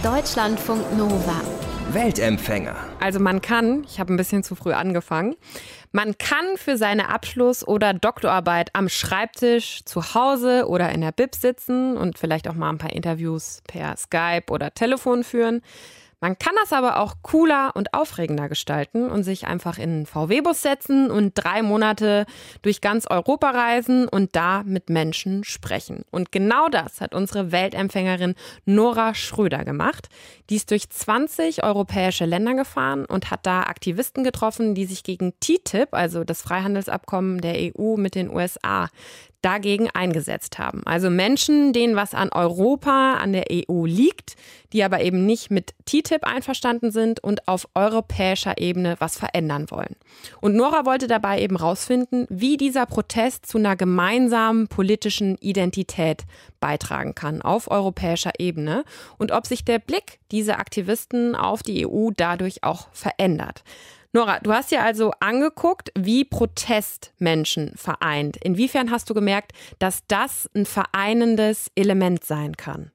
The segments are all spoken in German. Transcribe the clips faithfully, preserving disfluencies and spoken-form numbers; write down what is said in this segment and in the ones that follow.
Deutschlandfunk Nova. Weltempfänger. Also man kann, ich habe ein bisschen zu früh angefangen, man kann für seine Abschluss- oder Doktorarbeit am Schreibtisch, zu Hause oder in der Bib sitzen und vielleicht auch mal ein paar Interviews per Skype oder Telefon führen. Man kann das aber auch cooler und aufregender gestalten und sich einfach in einen V W-Bus setzen und drei Monate durch ganz Europa reisen und da mit Menschen sprechen. Und genau das hat unsere Weltempfängerin Nora Schröder gemacht. Die ist durch zwanzig europäische Länder gefahren und hat da Aktivisten getroffen, die sich gegen T T I P, also das Freihandelsabkommen der E U mit den U S A, dagegen eingesetzt haben. Also Menschen, denen was an Europa, an der E U liegt, die aber eben nicht mit T T I P einverstanden sind und auf europäischer Ebene was verändern wollen. Und Nora wollte dabei eben rausfinden, wie dieser Protest zu einer gemeinsamen politischen Identität beitragen kann auf europäischer Ebene und ob sich der Blick dieser Aktivisten auf die E U dadurch auch verändert. Nora, du hast dir also angeguckt, wie Protest Menschen vereint. Inwiefern hast du gemerkt, dass das ein vereinendes Element sein kann?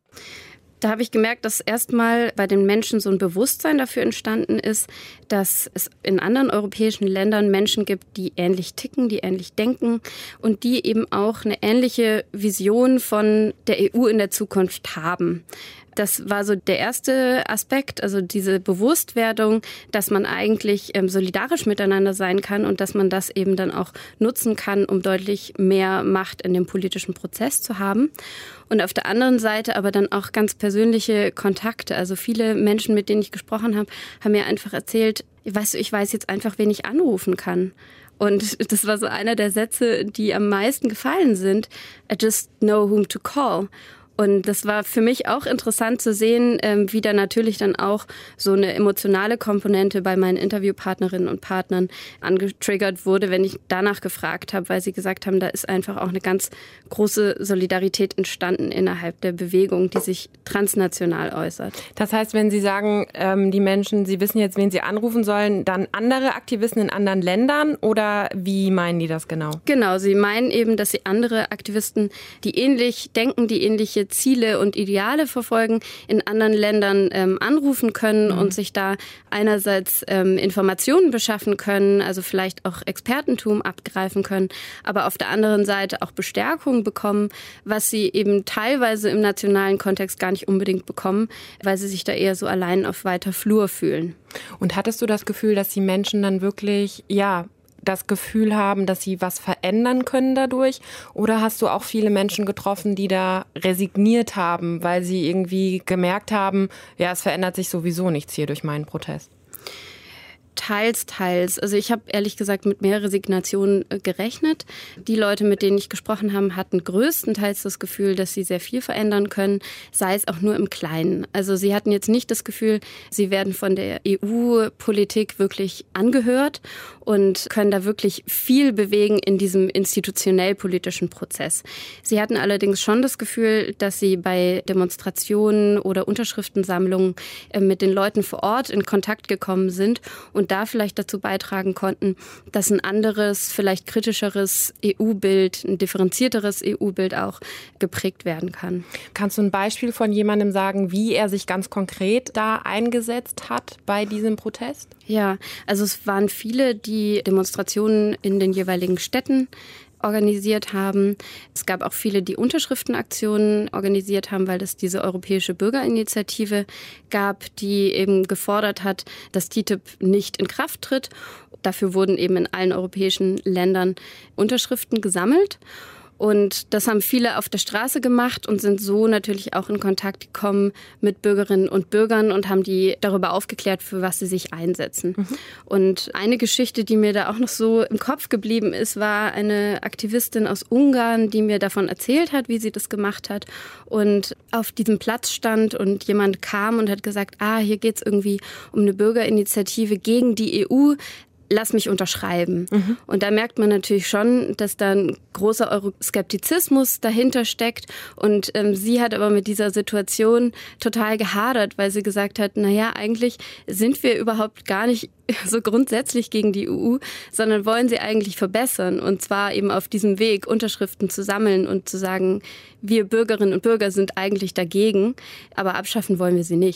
Da habe ich gemerkt, dass erstmal bei den Menschen so ein Bewusstsein dafür entstanden ist, dass es in anderen europäischen Ländern Menschen gibt, die ähnlich ticken, die ähnlich denken und die eben auch eine ähnliche Vision von der E U in der Zukunft haben. Das war so der erste Aspekt, also diese Bewusstwerdung, dass man eigentlich ähm, solidarisch miteinander sein kann und dass man das eben dann auch nutzen kann, um deutlich mehr Macht in dem politischen Prozess zu haben. Und auf der anderen Seite aber dann auch ganz persönliche Kontakte. Also viele Menschen, mit denen ich gesprochen habe, haben mir einfach erzählt, weißt du, ich weiß jetzt einfach, wen ich anrufen kann. Und das war so einer der Sätze, die am meisten gefallen sind. I just know whom to call. Und das war für mich auch interessant zu sehen, wie da natürlich dann auch so eine emotionale Komponente bei meinen Interviewpartnerinnen und Partnern angetriggert wurde, wenn ich danach gefragt habe, weil sie gesagt haben, da ist einfach auch eine ganz große Solidarität entstanden innerhalb der Bewegung, die sich transnational äußert. Das heißt, wenn Sie sagen, die Menschen, Sie wissen jetzt, wen Sie anrufen sollen, dann andere Aktivisten in anderen Ländern oder wie meinen die das genau? Genau, sie meinen eben, dass sie andere Aktivisten, die ähnlich denken, die ähnliche Ziele und Ideale verfolgen, in anderen Ländern ähm, anrufen können mhm. und sich da einerseits ähm, Informationen beschaffen können, also vielleicht auch Expertentum abgreifen können, aber auf der anderen Seite auch Bestärkung bekommen, was sie eben teilweise im nationalen Kontext gar nicht unbedingt bekommen, weil sie sich da eher so allein auf weiter Flur fühlen. Und hattest du das Gefühl, dass die Menschen dann wirklich, ja, das Gefühl haben, dass sie was verändern können dadurch? Oder hast du auch viele Menschen getroffen, die da resigniert haben, weil sie irgendwie gemerkt haben, ja, es verändert sich sowieso nichts hier durch meinen Protest? Teils, teils. Also ich habe ehrlich gesagt mit mehr Resignation gerechnet. Die Leute, mit denen ich gesprochen habe, hatten größtenteils das Gefühl, dass sie sehr viel verändern können, sei es auch nur im Kleinen. Also sie hatten jetzt nicht das Gefühl, sie werden von der E U-Politik wirklich angehört und können da wirklich viel bewegen in diesem institutionell-politischen Prozess. Sie hatten allerdings schon das Gefühl, dass sie bei Demonstrationen oder Unterschriftensammlungen mit den Leuten vor Ort in Kontakt gekommen sind und da vielleicht dazu beitragen konnten, dass ein anderes, vielleicht kritischeres E U-Bild, ein differenzierteres E U-Bild auch geprägt werden kann. Kannst du ein Beispiel von jemandem sagen, wie er sich ganz konkret da eingesetzt hat bei diesem Protest? Ja, also es waren viele, die Demonstrationen in den jeweiligen Städten organisiert haben. Es gab auch viele, die Unterschriftenaktionen organisiert haben, weil es diese europäische Bürgerinitiative gab, die eben gefordert hat, dass T T I P nicht in Kraft tritt. Dafür wurden eben in allen europäischen Ländern Unterschriften gesammelt. Und das haben viele auf der Straße gemacht und sind so natürlich auch in Kontakt gekommen mit Bürgerinnen und Bürgern und haben die darüber aufgeklärt, für was sie sich einsetzen. Mhm. Und eine Geschichte, die mir da auch noch so im Kopf geblieben ist, war eine Aktivistin aus Ungarn, die mir davon erzählt hat, wie sie das gemacht hat und auf diesem Platz stand und jemand kam und hat gesagt, ah, hier geht's irgendwie um eine Bürgerinitiative gegen die E U. Lass mich unterschreiben. Mhm. Und da merkt man natürlich schon, dass da ein großer Euroskeptizismus dahinter steckt. Und ähm, sie hat aber mit dieser Situation total gehadert, weil sie gesagt hat, na ja, eigentlich sind wir überhaupt gar nicht so grundsätzlich gegen die E U, sondern wollen sie eigentlich verbessern. Und zwar eben auf diesem Weg, Unterschriften zu sammeln und zu sagen, wir Bürgerinnen und Bürger sind eigentlich dagegen, aber abschaffen wollen wir sie nicht.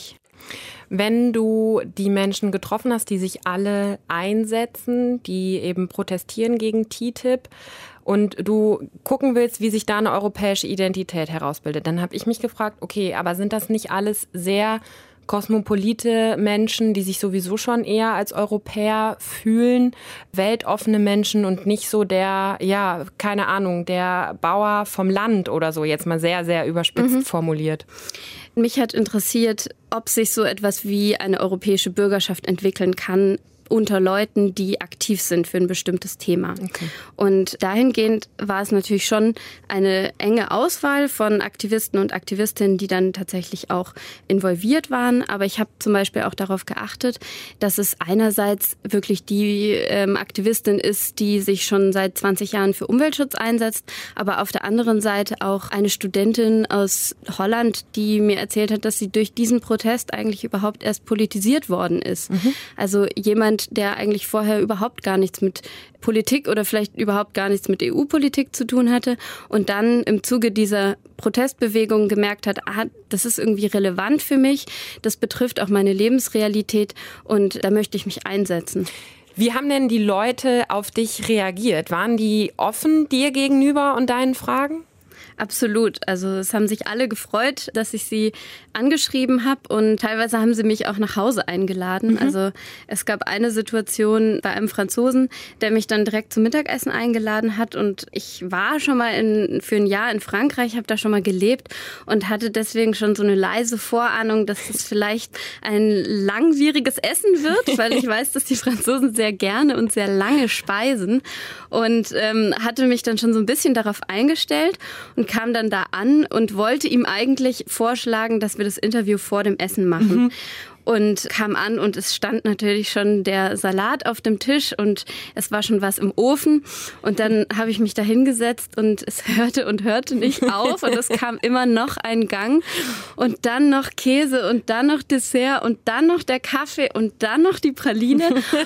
Wenn du die Menschen getroffen hast, die sich alle einsetzen, die eben protestieren gegen T T I P und du gucken willst, wie sich da eine europäische Identität herausbildet, dann habe ich mich gefragt, okay, aber sind das nicht alles sehr kosmopolite Menschen, die sich sowieso schon eher als Europäer fühlen, weltoffene Menschen und nicht so der, ja, keine Ahnung, der Bauer vom Land oder so, jetzt mal sehr, sehr überspitzt mhm. formuliert. Mich hat interessiert, ob sich so etwas wie eine europäische Bürgerschaft entwickeln kann unter Leuten, die aktiv sind für ein bestimmtes Thema. Okay. Und dahingehend war es natürlich schon eine enge Auswahl von Aktivisten und Aktivistinnen, die dann tatsächlich auch involviert waren. Aber ich habe zum Beispiel auch darauf geachtet, dass es einerseits wirklich die ähm, Aktivistin ist, die sich schon seit zwanzig Jahren für Umweltschutz einsetzt, aber auf der anderen Seite auch eine Studentin aus Holland, die mir erzählt hat, dass sie durch diesen Protest eigentlich überhaupt erst politisiert worden ist. Mhm. Also jemand, der eigentlich vorher überhaupt gar nichts mit Politik oder vielleicht überhaupt gar nichts mit E U-Politik zu tun hatte und dann im Zuge dieser Protestbewegung gemerkt hat, ah, das ist irgendwie relevant für mich, das betrifft auch meine Lebensrealität und da möchte ich mich einsetzen. Wie haben denn die Leute auf dich reagiert? Waren die offen dir gegenüber und deinen Fragen? Absolut. Also es haben sich alle gefreut, dass ich sie angeschrieben habe und teilweise haben sie mich auch nach Hause eingeladen. Mhm. Also es gab eine Situation bei einem Franzosen, der mich dann direkt zum Mittagessen eingeladen hat und ich war schon mal in, für ein Jahr in Frankreich, habe da schon mal gelebt und hatte deswegen schon so eine leise Vorahnung, dass es vielleicht ein langwieriges Essen wird, weil ich weiß, dass die Franzosen sehr gerne und sehr lange speisen und ähm, hatte mich dann schon so ein bisschen darauf eingestellt und kam dann da an und wollte ihm eigentlich vorschlagen, dass wir das Interview vor dem Essen machen. Mhm. Und kam an und es stand natürlich schon der Salat auf dem Tisch und es war schon was im Ofen. Und dann habe ich mich da hingesetzt und es hörte und hörte nicht auf und es kam immer noch ein Gang und dann noch Käse und dann noch Dessert und dann noch der Kaffee und dann noch die Praline.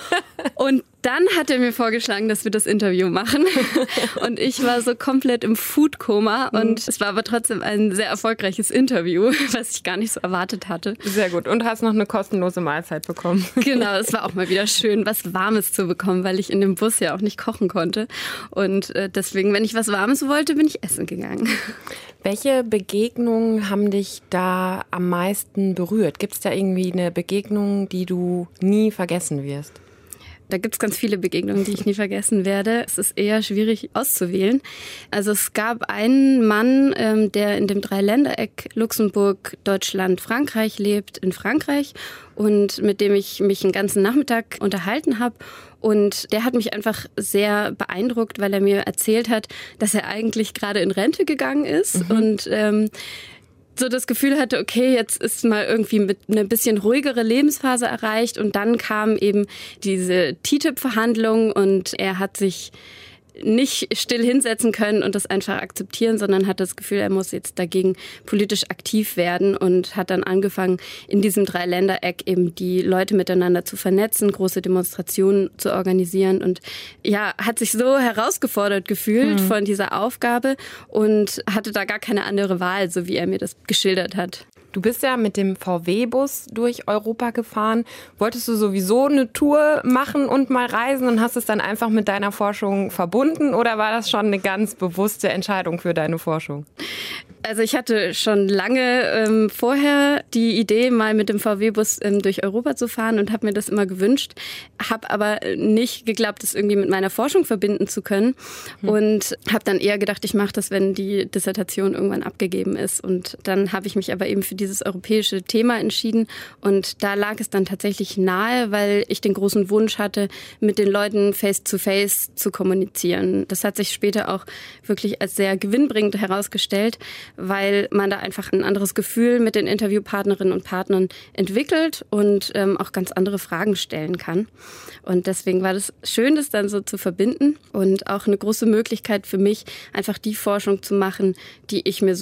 Und dann hat er mir vorgeschlagen, dass wir das Interview machen. Und ich war so komplett im Foodkoma. Und es war aber trotzdem ein sehr erfolgreiches Interview, was ich gar nicht so erwartet hatte. Sehr gut. Und hast noch eine kostenlose Mahlzeit bekommen. Genau, es war auch mal wieder schön, was Warmes zu bekommen, weil ich in dem Bus ja auch nicht kochen konnte. Und deswegen, wenn ich was Warmes wollte, bin ich essen gegangen. Welche Begegnungen haben dich da am meisten berührt? Gibt es da irgendwie eine Begegnung, die du nie vergessen wirst? Da gibt's ganz viele Begegnungen, die ich nie vergessen werde. Es ist eher schwierig auszuwählen. Also es gab einen Mann, ähm, der in dem Dreiländereck Luxemburg, Deutschland, Frankreich lebt, in Frankreich und mit dem ich mich einen ganzen Nachmittag unterhalten habe. Und der hat mich einfach sehr beeindruckt, weil er mir erzählt hat, dass er eigentlich gerade in Rente gegangen ist mhm. und ähm, so das Gefühl hatte, okay, jetzt ist mal irgendwie mit eine bisschen ruhigere Lebensphase erreicht und dann kam eben diese T T I P-Verhandlung und er hat sich nicht still hinsetzen können und das einfach akzeptieren, sondern hat das Gefühl, er muss jetzt dagegen politisch aktiv werden und hat dann angefangen, in diesem Dreiländereck eben die Leute miteinander zu vernetzen, große Demonstrationen zu organisieren und ja, hat sich so herausgefordert gefühlt hm. von dieser Aufgabe und hatte da gar keine andere Wahl, so wie er mir das geschildert hat. Du bist ja mit dem V W-Bus durch Europa gefahren. Wolltest du sowieso eine Tour machen und mal reisen und hast es dann einfach mit deiner Forschung verbunden oder war das schon eine ganz bewusste Entscheidung für deine Forschung? Also ich hatte schon lange ähm, vorher die Idee, mal mit dem V W-Bus ähm, durch Europa zu fahren und habe mir das immer gewünscht, habe aber nicht geglaubt, das irgendwie mit meiner Forschung verbinden zu können hm. und habe dann eher gedacht, ich mache das, wenn die Dissertation irgendwann abgegeben ist. Und dann habe ich mich aber eben für dieses europäische Thema entschieden und da lag es dann tatsächlich nahe, weil ich den großen Wunsch hatte, mit den Leuten face-to-face zu kommunizieren. Das hat sich später auch wirklich als sehr gewinnbringend herausgestellt, weil man da einfach ein anderes Gefühl mit den Interviewpartnerinnen und Partnern entwickelt und ähm, auch ganz andere Fragen stellen kann. Und deswegen war das schön, das dann so zu verbinden und auch eine große Möglichkeit für mich, einfach die Forschung zu machen, die ich mir so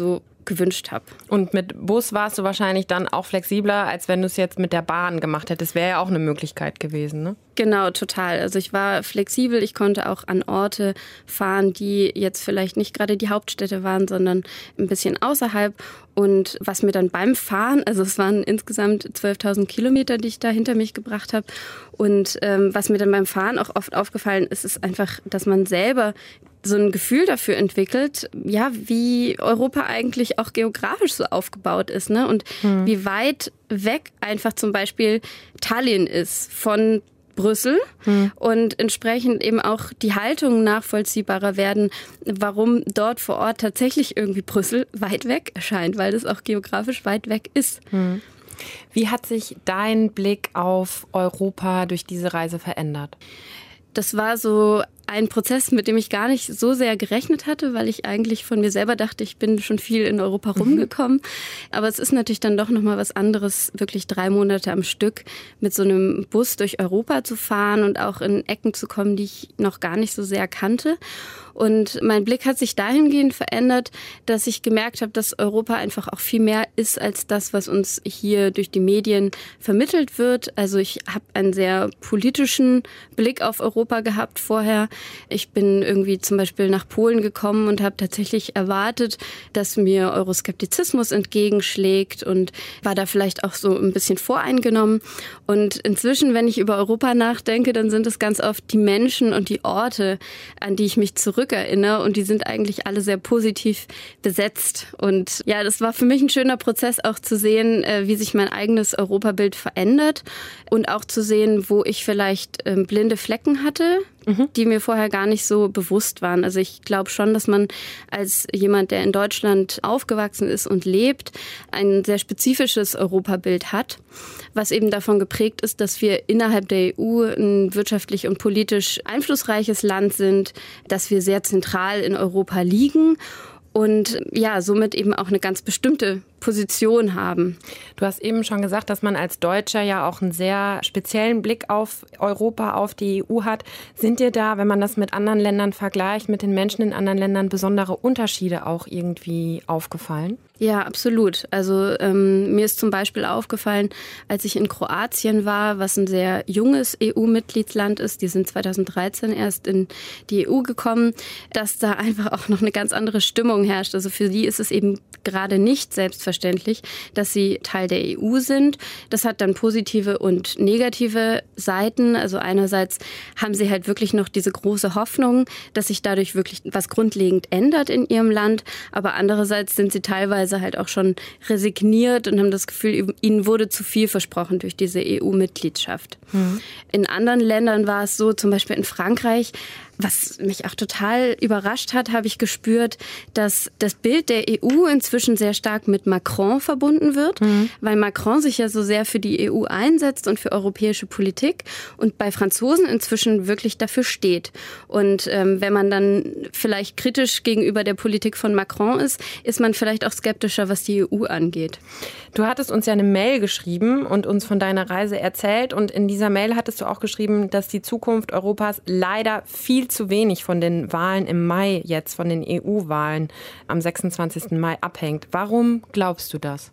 gewünscht habe. Und mit Bus warst du wahrscheinlich dann auch flexibler, als wenn du es jetzt mit der Bahn gemacht hättest. Wäre ja auch eine Möglichkeit gewesen, ne? Genau, total. Also ich war flexibel. Ich konnte auch an Orte fahren, die jetzt vielleicht nicht gerade die Hauptstädte waren, sondern ein bisschen außerhalb. Und was mir dann beim Fahren, also es waren insgesamt zwölftausend Kilometer, die ich da hinter mich gebracht habe. Und ähm, was mir dann beim Fahren auch oft aufgefallen ist, ist einfach, dass man selber so ein Gefühl dafür entwickelt, ja, wie Europa eigentlich auch geografisch so aufgebaut ist, ne? Und hm. wie weit weg einfach zum Beispiel Tallinn ist von Brüssel hm. und entsprechend eben auch die Haltungen nachvollziehbarer werden, warum dort vor Ort tatsächlich irgendwie Brüssel weit weg erscheint, weil das auch geografisch weit weg ist. Hm. Wie hat sich dein Blick auf Europa durch diese Reise verändert? Das war so ein Prozess, mit dem ich gar nicht so sehr gerechnet hatte, weil ich eigentlich von mir selber dachte, ich bin schon viel in Europa rumgekommen. Mhm. Aber es ist natürlich dann doch nochmal was anderes, wirklich drei Monate am Stück mit so einem Bus durch Europa zu fahren und auch in Ecken zu kommen, die ich noch gar nicht so sehr kannte. Und mein Blick hat sich dahingehend verändert, dass ich gemerkt habe, dass Europa einfach auch viel mehr ist als das, was uns hier durch die Medien vermittelt wird. Also ich habe einen sehr politischen Blick auf Europa gehabt vorher. Ich bin irgendwie zum Beispiel nach Polen gekommen und habe tatsächlich erwartet, dass mir Euroskeptizismus entgegenschlägt und war da vielleicht auch so ein bisschen voreingenommen. Und inzwischen, wenn ich über Europa nachdenke, dann sind es ganz oft die Menschen und die Orte, an die ich mich zurück erinnere, und die sind eigentlich alle sehr positiv besetzt. Und ja, das war für mich ein schöner Prozess, auch zu sehen, wie sich mein eigenes Europabild verändert und auch zu sehen, wo ich vielleicht blinde Flecken hatte, mhm. die mir vorher gar nicht so bewusst waren. Also ich glaube schon, dass man als jemand, der in Deutschland aufgewachsen ist und lebt, ein sehr spezifisches Europabild hat, was eben davon geprägt ist, dass wir innerhalb der E U ein wirtschaftlich und politisch einflussreiches Land sind, dass wir sehr zentral in Europa liegen und ja, somit eben auch eine ganz bestimmte Position haben. Du hast eben schon gesagt, dass man als Deutscher ja auch einen sehr speziellen Blick auf Europa, auf die E U hat. Sind dir da, wenn man das mit anderen Ländern vergleicht, mit den Menschen in anderen Ländern, besondere Unterschiede auch irgendwie aufgefallen? Ja, absolut. Also ähm, mir ist zum Beispiel aufgefallen, als ich in Kroatien war, was ein sehr junges E U-Mitgliedsland ist, die sind zweitausenddreizehn erst in die E U gekommen, dass da einfach auch noch eine ganz andere Stimmung herrscht. Also für die ist es eben gerade nicht selbstverständlich, dass sie Teil der E U sind. Das hat dann positive und negative Seiten. Also einerseits haben sie halt wirklich noch diese große Hoffnung, dass sich dadurch wirklich was grundlegend ändert in ihrem Land. Aber andererseits sind sie teilweise halt auch schon resigniert und haben das Gefühl, ihnen wurde zu viel versprochen durch diese E U-Mitgliedschaft. Mhm. In anderen Ländern war es so, zum Beispiel in Frankreich, was mich auch total überrascht hat, habe ich gespürt, dass das Bild der E U inzwischen sehr stark mit Macron verbunden wird, mhm. weil Macron sich ja so sehr für die E U einsetzt und für europäische Politik und bei Franzosen inzwischen wirklich dafür steht. Und ähm, wenn man dann vielleicht kritisch gegenüber der Politik von Macron ist, ist man vielleicht auch skeptischer, was die E U angeht. Du hattest uns ja eine Mail geschrieben und uns von deiner Reise erzählt, und in dieser Mail hattest du auch geschrieben, dass die Zukunft Europas leider viel zu wenig von den Wahlen im Mai jetzt, von den E U-Wahlen am sechsundzwanzigsten Mai abhängt. Warum glaubst du das?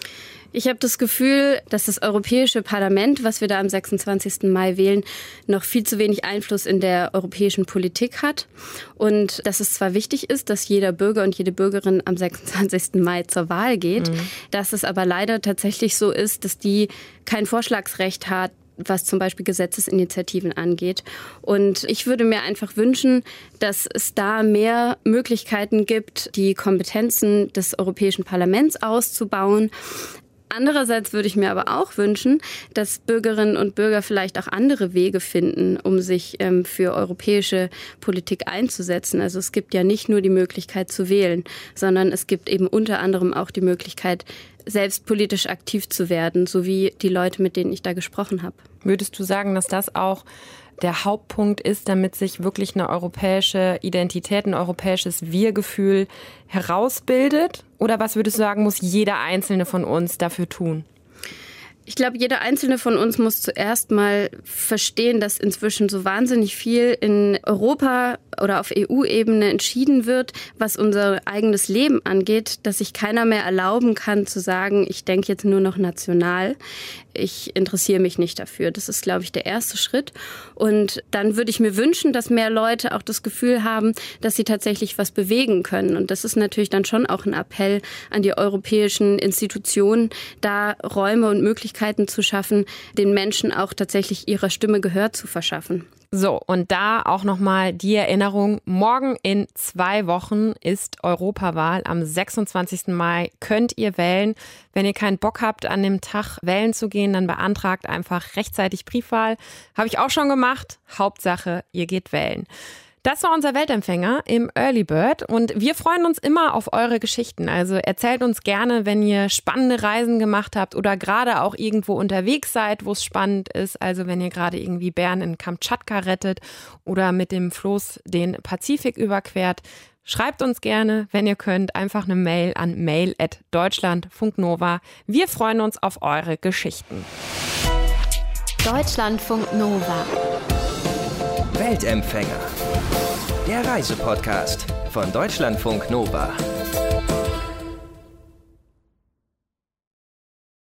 Ich habe das Gefühl, dass das Europäische Parlament, was wir da am sechsundzwanzigsten Mai wählen, noch viel zu wenig Einfluss in der europäischen Politik hat. Und dass es zwar wichtig ist, dass jeder Bürger und jede Bürgerin am sechsundzwanzigsten Mai zur Wahl geht, mhm. dass es aber leider tatsächlich so ist, dass die kein Vorschlagsrecht hat, was zum Beispiel Gesetzesinitiativen angeht. Und ich würde mir einfach wünschen, dass es da mehr Möglichkeiten gibt, die Kompetenzen des Europäischen Parlaments auszubauen. Andererseits würde ich mir aber auch wünschen, dass Bürgerinnen und Bürger vielleicht auch andere Wege finden, um sich ähm, für europäische Politik einzusetzen. Also es gibt ja nicht nur die Möglichkeit zu wählen, sondern es gibt eben unter anderem auch die Möglichkeit, selbst politisch aktiv zu werden, so wie die Leute, mit denen ich da gesprochen habe. Würdest du sagen, dass das auch der Hauptpunkt ist, damit sich wirklich eine europäische Identität, ein europäisches Wir-Gefühl herausbildet? Oder was würdest du sagen, muss jeder Einzelne von uns dafür tun? Ich glaube, jeder Einzelne von uns muss zuerst mal verstehen, dass inzwischen so wahnsinnig viel in Europa oder auf E U-Ebene entschieden wird, was unser eigenes Leben angeht, dass sich keiner mehr erlauben kann zu sagen, ich denke jetzt nur noch national, ich interessiere mich nicht dafür. Das ist, glaube ich, der erste Schritt. Und dann würde ich mir wünschen, dass mehr Leute auch das Gefühl haben, dass sie tatsächlich was bewegen können. Und das ist natürlich dann schon auch ein Appell an die europäischen Institutionen, da Räume und Möglichkeiten zu schaffen, den Menschen auch tatsächlich ihrer Stimme Gehör zu verschaffen. So, und da auch nochmal die Erinnerung, morgen in zwei Wochen ist Europawahl. Am sechsundzwanzigsten Mai könnt ihr wählen. Wenn ihr keinen Bock habt, an dem Tag wählen zu gehen, dann beantragt einfach rechtzeitig Briefwahl. Habe ich auch schon gemacht. Hauptsache, ihr geht wählen. Das war unser Weltempfänger im Early Bird und wir freuen uns immer auf eure Geschichten. Also erzählt uns gerne, wenn ihr spannende Reisen gemacht habt oder gerade auch irgendwo unterwegs seid, wo es spannend ist. Also wenn ihr gerade irgendwie Bären in Kamtschatka rettet oder mit dem Floß den Pazifik überquert. Schreibt uns gerne, wenn ihr könnt, einfach eine Mail an mail at deutschlandfunk nova. Wir freuen uns auf eure Geschichten. Deutschlandfunk Nova. Weltempfänger. Der Reisepodcast von Deutschlandfunk Nova.